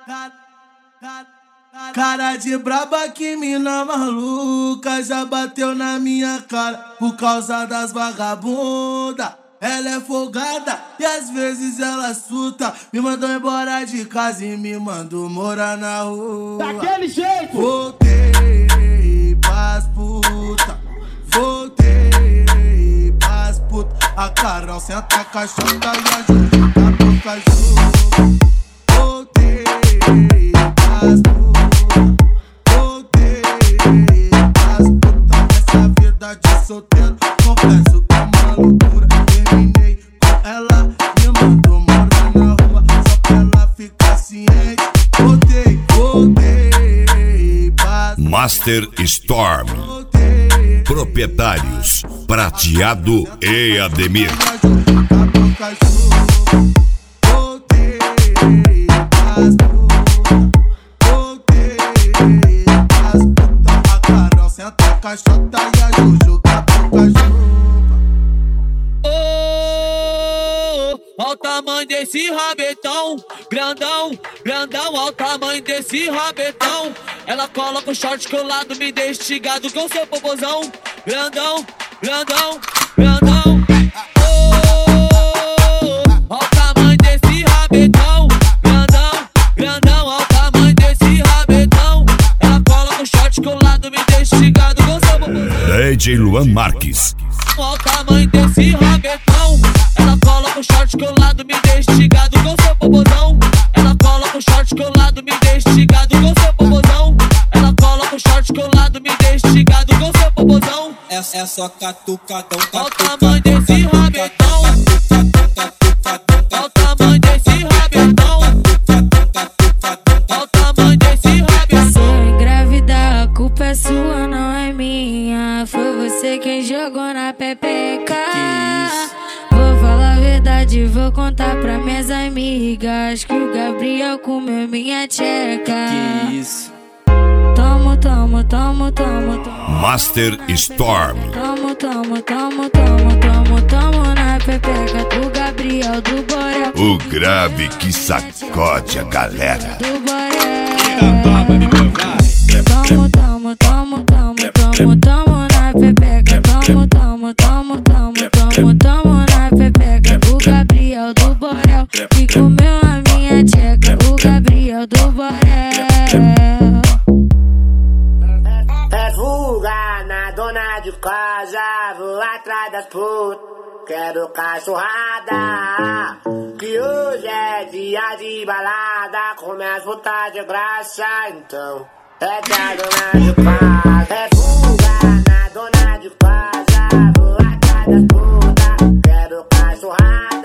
Cara de braba, que mina maluca, já bateu na minha cara por causa das vagabunda. Ela é folgada e às vezes ela surta. Me mandou embora de casa e me mandou morar na rua. Daquele jeito! Voltei pras puta, voltei pras puta. A Carol senta a caixota e a Juju tá no cachorro. Voltei pras puta, voltei pras puta. Nessa vida de solteiro, confesso que é uma loucura. Terminei com ela, me mandou morar na rua, só pra ela ficar ciente. Voltei pras Master Storm. Proprietários Prateado e Ademir. A Carol senta a caixota e a Juju tá pro cachorro. Ó o tamanho desse rabetão, grandão, grandão, ó o tamanho desse rabetão. Ela coloca o short colado, me deixa instigado com seu popozão. Grandão, grandão, grandão. Ó o tamanho desse rabetão, grandão, grandão, ó o tamanho desse rabetão. Ela coloca o short colado, me deixa instigado com seu popozão. DJ Luan Marques. Ó o tamanho desse rabetão. Ela coloca o short colado, me deixa instigado com seu popozão. Ela coloca o short colado, me deixa instigado com seu popozão. Ela coloca o short colado, me deixa instigado com seu popozão. É só catucadão, Ó o tamanho desse rabetão. Ó o tamanho desse rabetão. Ó o tamanho desse rabetão. Se eu engravidar, a culpa é sua, não é minha. Foi você quem jogou na pepeca. Vou falar a verdade, vou contar pra minhas amigas que o Gabriel comeu minha tcheca. Que isso? Tomo, tomo, tomo, tomo, tomo. Master Storm. Tomo, tomo, tomo, tomo, tomo, tomo na pepeca do Gabriel do Borel. O grave que sacode a galera. Do Borel. Tomo, tomo, tomo, tomo, tomo, tomo na pepeca. Tomo, tomo, tomo, tomo, tomo, tomo na pepeca do Gabriel do Borel, que comeu a minha tcheca. O Gabriel do Borel. É fuga na dona de casa, vou atrás das putas, quero cachorrada. Que hoje é dia de balada, com minhas putas de graça, então é da dona de casa. É fuga na dona de casa, vou atrás das putas, quero cachorrada.